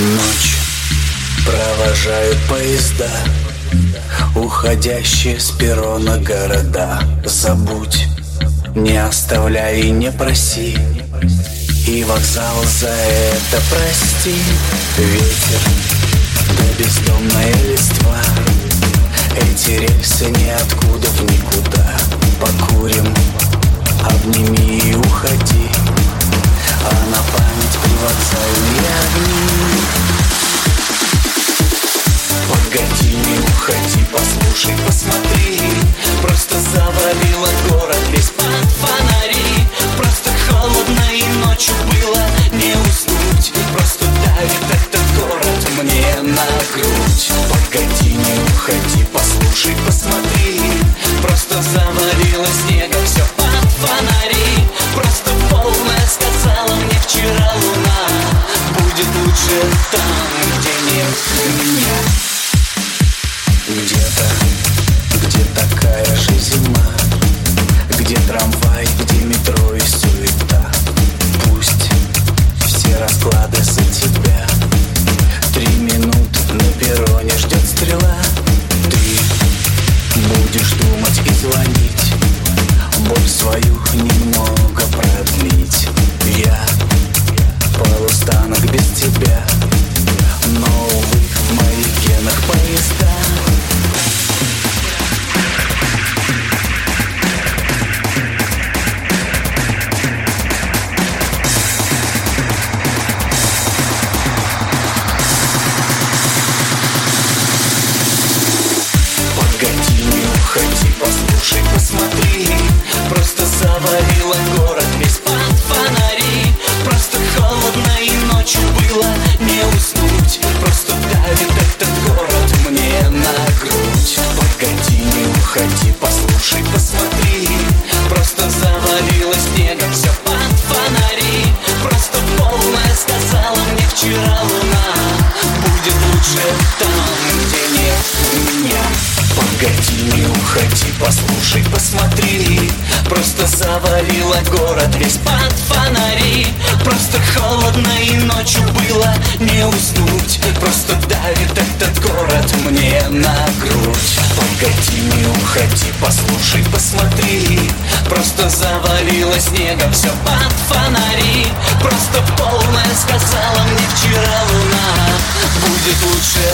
Ночь провожают поезда, уходящие с перрона города. Забудь, не оставляй и не проси, и вокзал за это прости. Ветер, да бездомная листва, эти рельсы ниоткуда в никуда. Покурим, обними и уходи, а на память привокзальные огни. Погоди, не уходи, послушай, посмотри, просто завалило город весь под фонари. Просто холодно и ночью было не уснуть, просто давит этот город мне на грудь. Погоди, не уходи, послушай, посмотри, просто завалило снегом все под фонари. Просто полная сказала мне вчера луна, будет лучше там, где нет меня. Где-то, где такая же зима, где трамвай, где метро и суета. Пусть все расклады за тебя. 3 минуты на перроне ждет стрела. Ты будешь думать и звонить, боль свою немного продлить. Я полустанок без тебя, но, увы, в моих генах поезда. Погоди, не уходи, послушай, посмотри, просто завалило город весь под фонари. Просто холодно и ночью было не уснуть, просто давит этот город мне на грудь. Погоди, не уходи, послушай, посмотри, просто завалило снегом все под фонари. Просто полная сказала мне вчера луна, будет лучше там, где нет меня. Погоди, не уходи, послушай, посмотри, просто завалило город весь под фонари. Просто холодно и ночью было не уснуть, просто давит этот город мне на грудь. Погоди, не уходи, послушай, посмотри, просто завалило снегом все под фонари. Просто полная сказала мне вчера луна, будет лучше